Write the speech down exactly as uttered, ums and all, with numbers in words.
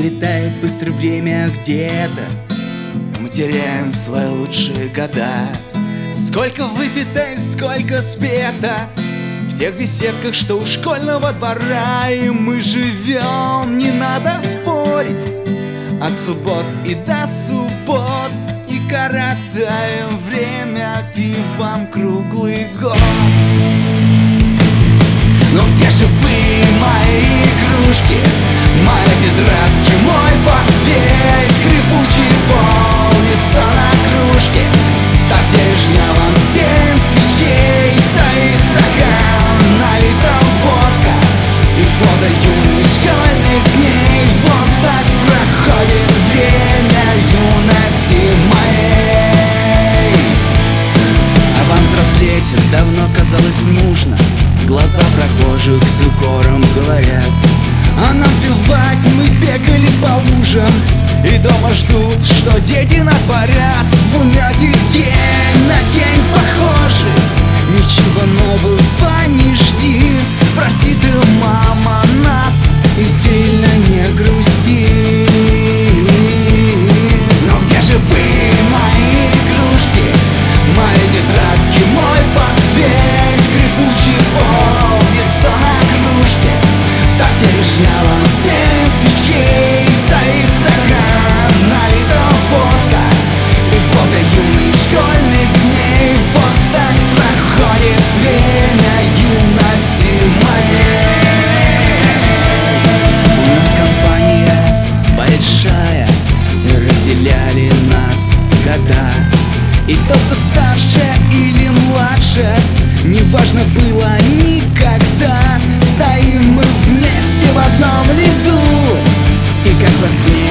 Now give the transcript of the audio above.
Пролетает быстро время где-то, мы теряем свои лучшие года. Сколько выпито и сколько спето в тех беседках, что у школьного двора. И мы живем, не надо спорить, от суббот и до суббот, и коротаем время пивом круглый год. Но где же вы, мои игрушки, мои тетрадки, мой портфель, скрипучий пол, лицо на кружке, в торте жнявом семь свечей, стоит стакан, налита водка и фото юных школьных дней. Вот так проходит время юности моей. А вам взрослеть давно казалось нужно, глаза прохожих с укором говорят: а нам плевать, мы бегали по лужам, и дома ждут, что дети натворят. В умете день на день похожи, ничего нового не жди. Прости ты, мама, нас, и сильно не грусти. Но где же вы, мои игрушки, мои тетрадки, мой портфель, скрипучий пол, лицо на кружке, в торте жнявом семь свечей, стоит стакан, налита водка и фото юных школьных дней. Вот так проходит время юности моей. У нас компания большая, и разделяли нас года. И тот, кто старше или младше, неважно было никогда. Стоим мы вместе в одном ряду, и как во сне